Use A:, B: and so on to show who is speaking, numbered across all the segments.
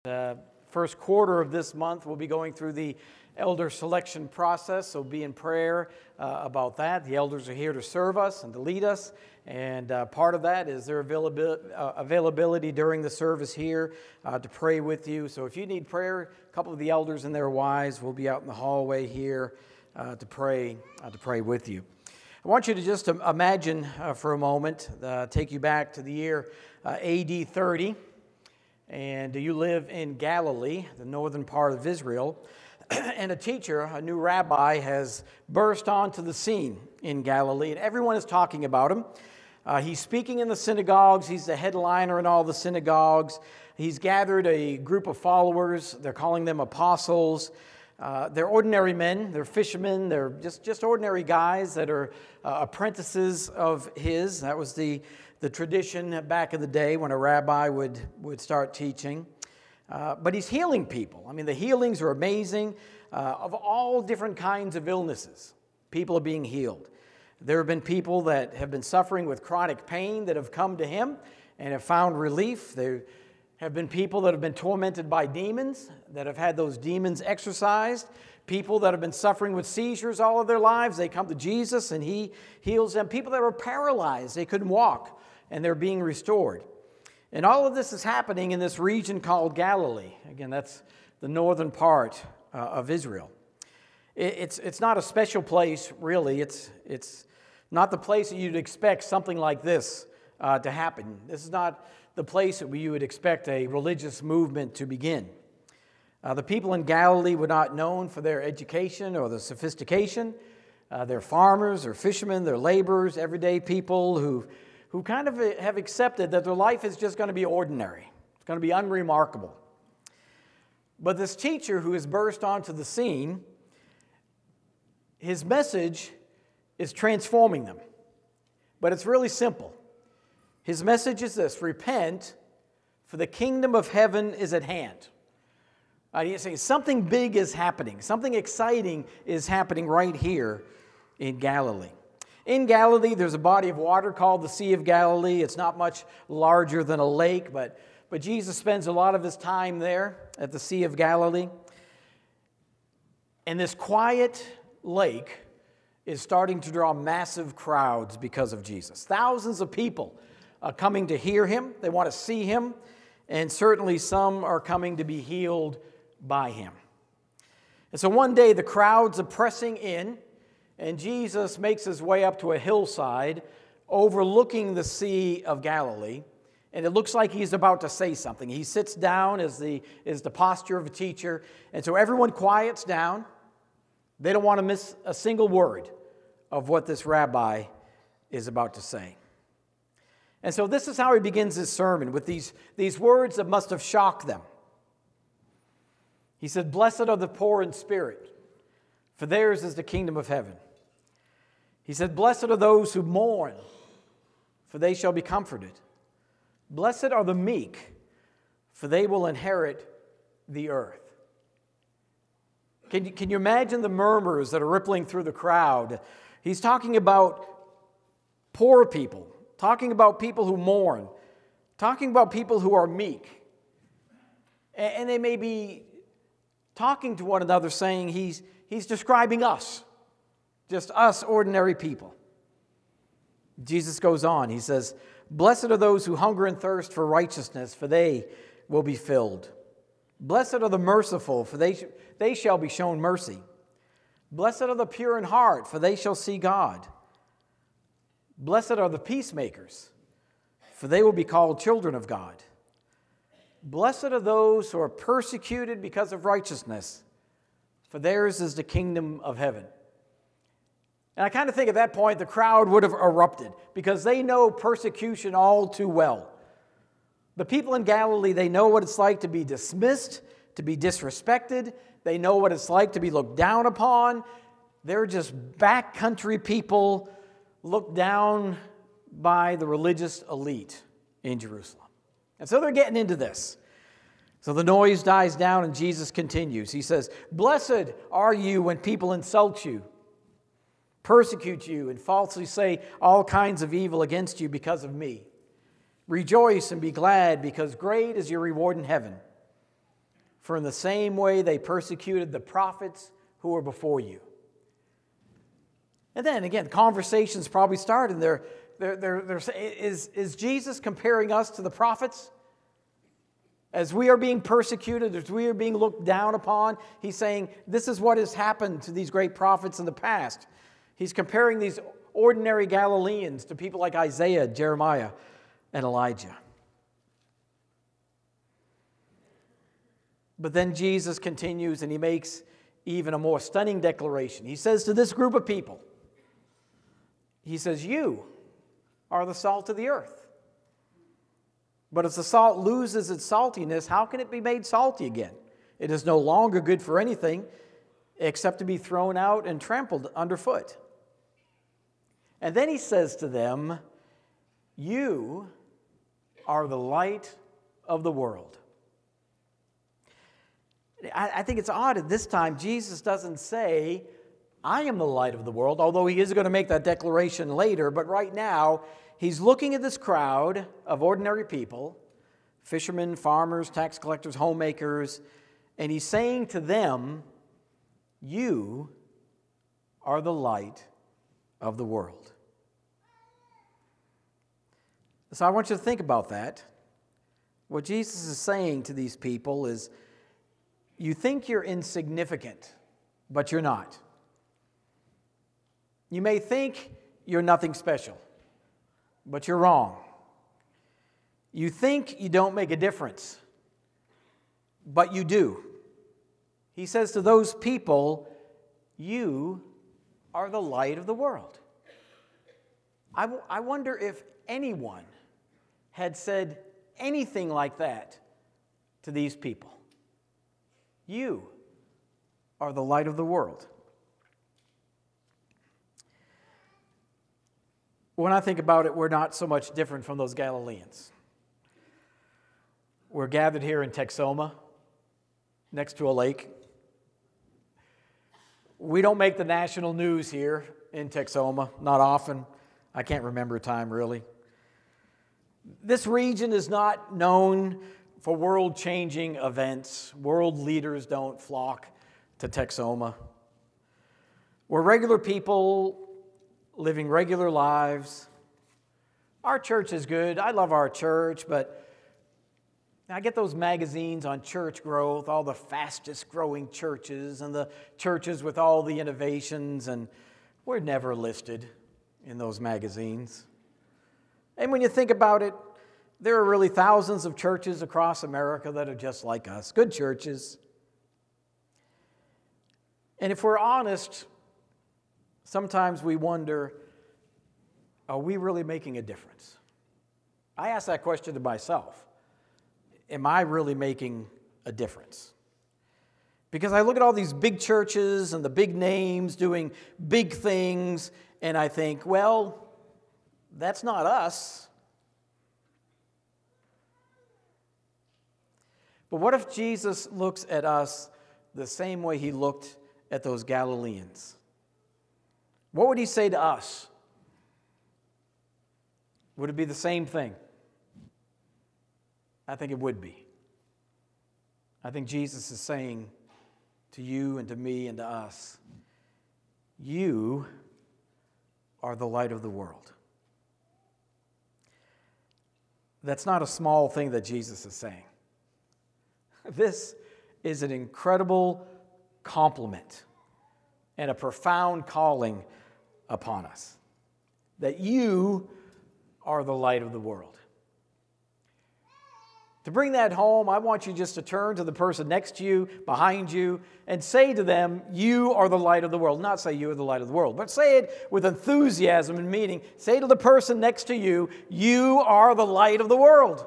A: The first quarter of this month, we'll be going through the elder selection process, so be in prayer about that. The elders are here to serve us and to lead us, and part of that is their availability during the service here to pray with you. So if you need prayer, a couple of the elders and their wives will be out in the hallway here to pray with you. I want you to just imagine for a moment, take you back to the year AD 30. And you live in Galilee, the northern part of Israel, and a teacher, a new rabbi, has burst onto the scene in Galilee, and everyone is talking about him. He's speaking in the synagogues. He's the headliner in all the synagogues. He's gathered a group of followers. They're calling them apostles. They're ordinary men. They're fishermen. They're just ordinary guys that are apprentices of his. That was the tradition back in the day when a rabbi would start teaching. But he's healing people. I mean, the healings are amazing. Of all different kinds of illnesses, people are being healed. There have been people that have been suffering with chronic pain that have come to him and have found relief. There have been people that have been tormented by demons that have had those demons exorcised. People that have been suffering with seizures all of their lives, they come to Jesus and he heals them. People that were paralyzed, they couldn't walk, and they're being restored. And all of this is happening in this region called Galilee. Again, that's the northern part of Israel. It's not a special place, really. It's not the place that you'd expect something like this to happen. This is not the place that you would expect a religious movement to begin. The people in Galilee were not known for their education or their sophistication. They're farmers, they're fishermen, they're laborers, everyday people who kind of have accepted that their life is just going to be ordinary. It's going to be unremarkable. But this teacher who has burst onto the scene, his message is transforming them. But it's really simple. His message is this: repent, for the kingdom of heaven is at hand. He's saying something big is happening. Something exciting is happening right here in Galilee. In Galilee, there's a body of water called the Sea of Galilee. It's not much larger than a lake, but Jesus spends a lot of his time there at the Sea of Galilee. And this quiet lake is starting to draw massive crowds because of Jesus. Thousands of people are coming to hear him. They want to see him. And certainly some are coming to be healed by him. And so one day the crowds are pressing in, and Jesus makes his way up to a hillside overlooking the Sea of Galilee, and it looks like he's about to say something. He sits down as the posture of a teacher, and so everyone quiets down. They don't want to miss a single word of what this rabbi is about to say. And so this is how he begins his sermon, with these words that must have shocked them. He said, "Blessed are the poor in spirit, for theirs is the kingdom of heaven." He said, "Blessed are those who mourn, for they shall be comforted. Blessed are the meek, for they will inherit the earth." Can you imagine the murmurs that are rippling through the crowd? He's talking about poor people, talking about people who mourn, talking about people who are meek. And they may be talking to one another saying he's describing us. Just us ordinary people. Jesus goes on. He says, "Blessed are those who hunger and thirst for righteousness, for they will be filled. Blessed are the merciful, for they shall be shown mercy. Blessed are the pure in heart, for they shall see God. Blessed are the peacemakers, for they will be called children of God. Blessed are those who are persecuted because of righteousness, for theirs is the kingdom of heaven." And I kind of think at that point the crowd would have erupted because they know persecution all too well. The people in Galilee, they know what it's like to be dismissed, to be disrespected. They know what it's like to be looked down upon. They're just backcountry people looked down by the religious elite in Jerusalem. And so they're getting into this. So the noise dies down and Jesus continues. He says, "Blessed are you when people insult you, persecute you, and falsely say all kinds of evil against you because of me. Rejoice and be glad, because great is your reward in heaven. for in the same way they persecuted the prophets who were before you. And then again, conversations probably started there. Is Jesus comparing us to the prophets? As we are being persecuted, as we are being looked down upon, he's saying this is what has happened to these great prophets in the past. He's comparing these ordinary Galileans to people like Isaiah, Jeremiah, and Elijah. But then Jesus continues and he makes even a more stunning declaration. He says to this group of people, he says, you are the salt of the earth. But if the salt loses its saltiness, how can it be made salty again? It is no longer good for anything except to be thrown out and trampled underfoot. And then he says to them, you are the light of the world. I think it's odd at this time, Jesus doesn't say, I am the light of the world, although he is going to make that declaration later. But right now, he's looking at this crowd of ordinary people, fishermen, farmers, tax collectors, homemakers, and he's saying to them, you are the light of the world. So I want you to think about that. What Jesus is saying to these people is, you think you're insignificant, but you're not. You may think you're nothing special, but you're wrong. You think you don't make a difference, but you do. He says to those people, you are the light of the world. I wonder if anyone had said anything like that to these people. You are the light of the world. When I think about it, we're not so much different from those Galileans. We're gathered here in Texoma, next to a lake. We don't make the national news here in Texoma, not often. I can't remember a time, really. This region is not known for world-changing events. World leaders don't flock to Texoma. We're regular people living regular lives. Our church is good. I love our church, but I get those magazines on church growth, all the fastest growing churches and the churches with all the innovations, and we're never listed in those magazines. And when you think about it, there are really thousands of churches across America that are just like us, good churches. And if we're honest, sometimes we wonder, are we really making a difference? I ask that question to myself. Am I really making a difference? Because I look at all these big churches and the big names doing big things, and I think, well, that's not us. But what if Jesus looks at us the same way he looked at those Galileans? What would he say to us? Would it be the same thing? I think it would be. I think Jesus is saying to you and to me and to us, you are the light of the world. That's not a small thing that Jesus is saying. This is an incredible compliment and a profound calling upon us, that you are the light of the world. To bring that home, I want you just to turn to the person next to you, behind you, and say to them, you are the light of the world. Not say you are the light of the world, but say it with enthusiasm and meaning. Say to the person next to you, you are the light of the world.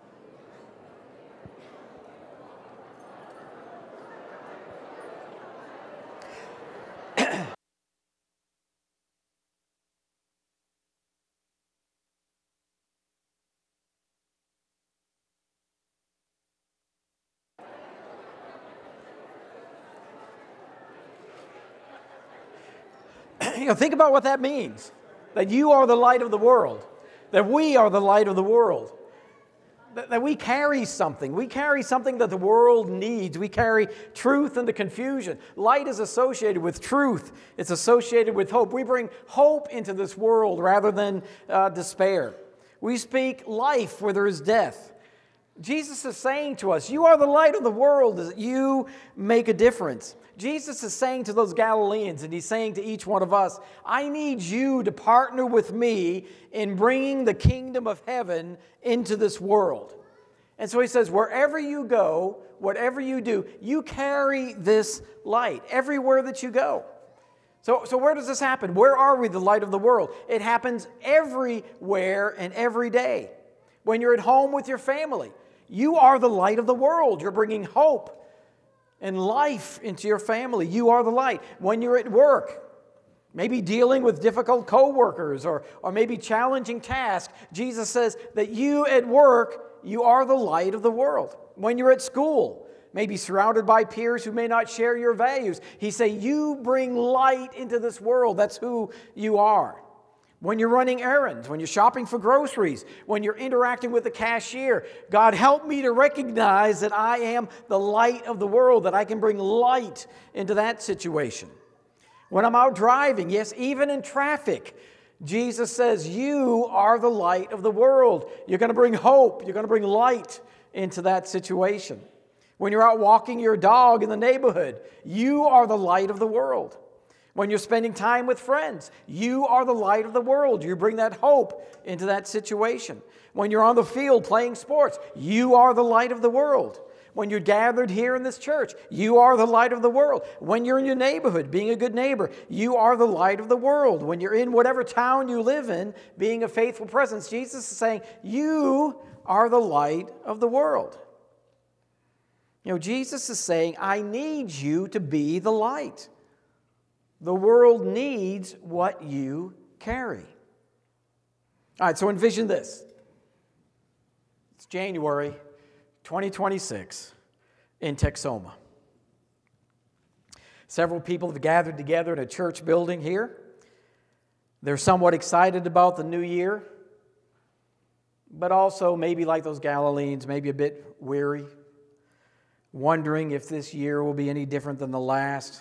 A: Think about what that means. That you are the light of the world. That we are the light of the world. that we carry something. We carry something that the world needs. We carry truth into confusion. Light is associated with truth. It's associated with hope. We bring hope into this world rather than despair. We speak life where there is death. Jesus is saying to us, you are the light of the world, that you make a difference. Jesus is saying to those Galileans, and he's saying to each one of us, I need you to partner with me in bringing the kingdom of heaven into this world. And so he says, wherever you go, whatever you do, you carry this light everywhere that you go. So where does this happen? Where are we the light of the world? It happens everywhere and every day. When you're at home with your family, you are the light of the world. You're bringing hope and life into your family. You are the light. When you're at work, maybe dealing with difficult coworkers or maybe challenging tasks, Jesus says that you at work, you are the light of the world. When you're at school, maybe surrounded by peers who may not share your values, he says you bring light into this world. That's who you are. When you're running errands, when you're shopping for groceries, when you're interacting with the cashier, God, help me to recognize that I am the light of the world, that I can bring light into that situation. When I'm out driving, yes, even in traffic, Jesus says, you are the light of the world. You're going to bring hope. You're going to bring light into that situation. When you're out walking your dog in the neighborhood, you are the light of the world. When you're spending time with friends, you are the light of the world. You bring that hope into that situation. When you're on the field playing sports, you are the light of the world. When you're gathered here in this church, you are the light of the world. When you're in your neighborhood, being a good neighbor, you are the light of the world. When you're in whatever town you live in, being a faithful presence, Jesus is saying, you are the light of the world. You know, Jesus is saying, I need you to be the light. The world needs what you carry. All right, so envision this. It's January 2026 in Texoma. Several people have gathered together in a church building here. They're somewhat excited about the new year, but also maybe like those Galileans, maybe a bit weary, wondering if this year will be any different than the last.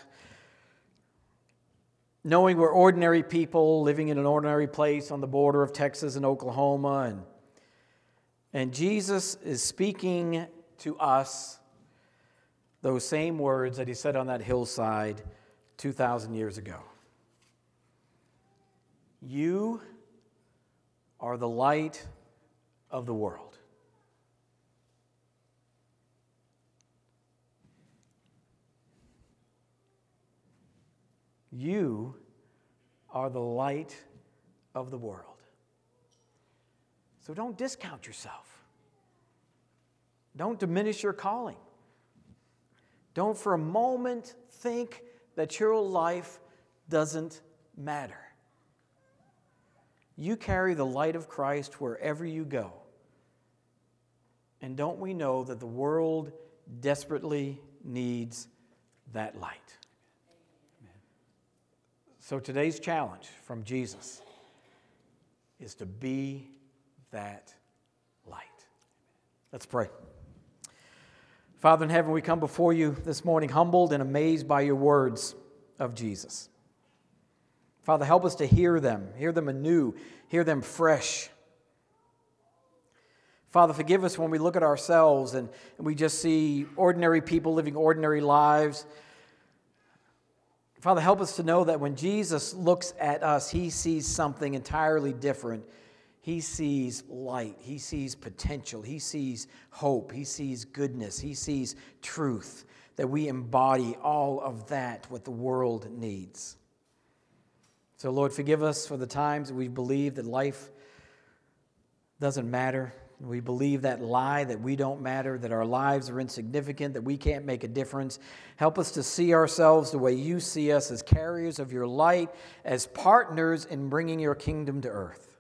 A: Knowing we're ordinary people living in an ordinary place on the border of Texas and Oklahoma, and Jesus is speaking to us those same words that he said on that hillside 2,000 years ago. You are the light of the world. You are the light of the world. So don't discount yourself. Don't diminish your calling. Don't for a moment think that your life doesn't matter. You carry the light of Christ wherever you go. And don't we know that the world desperately needs that light? So today's challenge from Jesus is to be that light. Let's pray. Father in heaven, we come before you this morning humbled and amazed by your words of Jesus. Father, help us to hear them anew, hear them fresh. Father, forgive us when we look at ourselves and we just see ordinary people living ordinary lives. Father, help us to know that when Jesus looks at us, he sees something entirely different. He sees light. He sees potential. He sees hope. He sees goodness. He sees truth, that we embody all of that, what the world needs. So, Lord, forgive us for the times that we believe that life doesn't matter. We believe that lie, that we don't matter, that our lives are insignificant, that we can't make a difference. Help us to see ourselves the way you see us, as carriers of your light, as partners in bringing your kingdom to earth.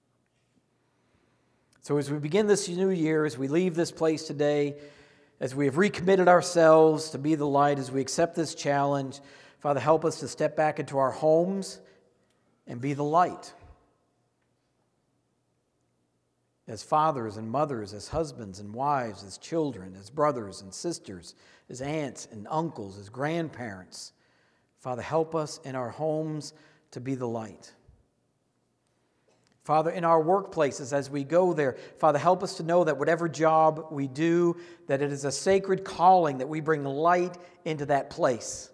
A: So as we begin this new year, as we leave this place today, as we have recommitted ourselves to be the light, as we accept this challenge, Father, help us to step back into our homes and be the light. as fathers and mothers, as husbands and wives, as children, as brothers and sisters, as aunts and uncles, as grandparents. Father, help us in our homes to be the light. Father, in our workplaces as we go there, Father, help us to know that whatever job we do, that it is a sacred calling, that we bring light into that place.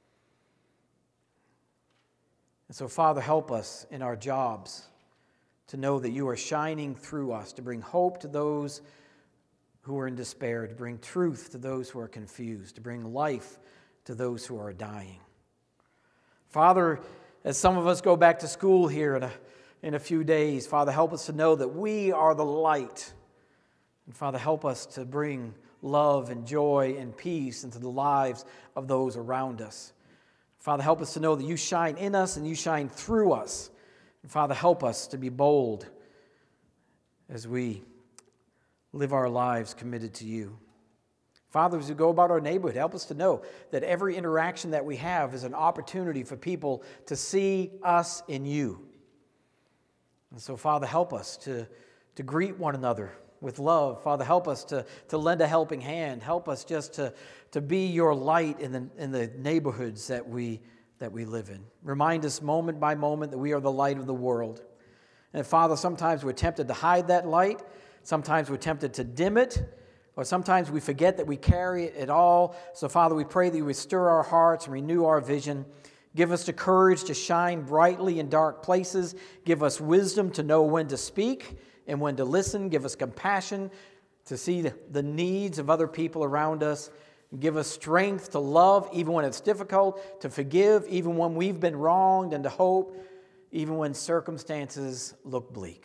A: And so, Father, help us in our jobs to know that you are shining through us, to bring hope to those who are in despair, to bring truth to those who are confused, to bring life to those who are dying. Father, as some of us go back to school here in a few days, Father, help us to know that we are the light. And Father, help us to bring love and joy and peace into the lives of those around us. Father, help us to know that you shine in us and you shine through us. And Father, help us to be bold as we live our lives committed to you. Father, as we go about our neighborhood, help us to know that every interaction that we have is an opportunity for people to see us in you. And so, Father, help us to greet one another with love. Father, help us to lend a helping hand. Help us just to be your light in the neighborhoods that we live in. Remind us moment by moment that we are the light of the world. And Father, sometimes we're tempted to hide that light. Sometimes we're tempted to dim it. Or sometimes we forget that we carry it at all. So, Father, we pray that you would stir our hearts and renew our vision. Give us the courage to shine brightly in dark places. Give us wisdom to know when to speak and when to listen. Give us compassion to see the needs of other people around us. Give us strength to love even when it's difficult, to forgive even when we've been wronged, and to hope even when circumstances look bleak.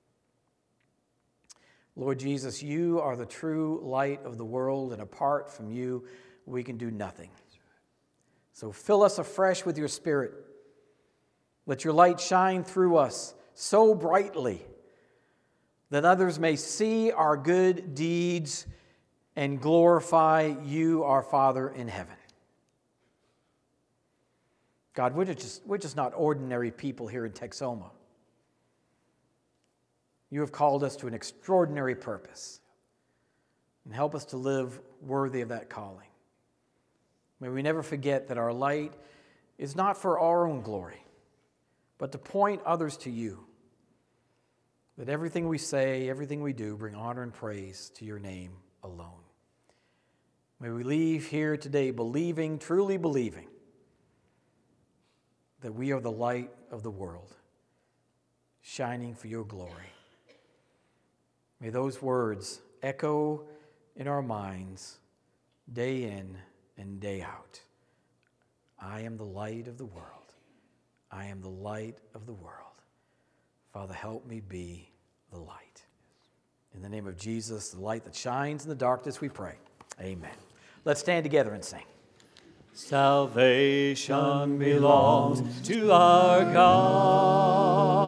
A: Lord Jesus, you are the true light of the world, and apart from you, we can do nothing. So fill us afresh with your Spirit. Let your light shine through us so brightly that others may see our good deeds and glorify you, our Father in heaven. God, we're just not ordinary people here in Texoma. You have called us to an extraordinary purpose, and help us to live worthy of that calling. May we never forget that our light is not for our own glory, but to point others to you. That everything we say, everything we do, bring honor and praise to your name alone. May we leave here today believing, truly believing, that we are the light of the world, shining for your glory. May those words echo in our minds day in and day out. I am the light of the world. I am the light of the world. Father, help me be the light. In the name of Jesus, the light that shines in the darkness, we pray. Amen. Let's stand together and sing.
B: Salvation belongs to our God.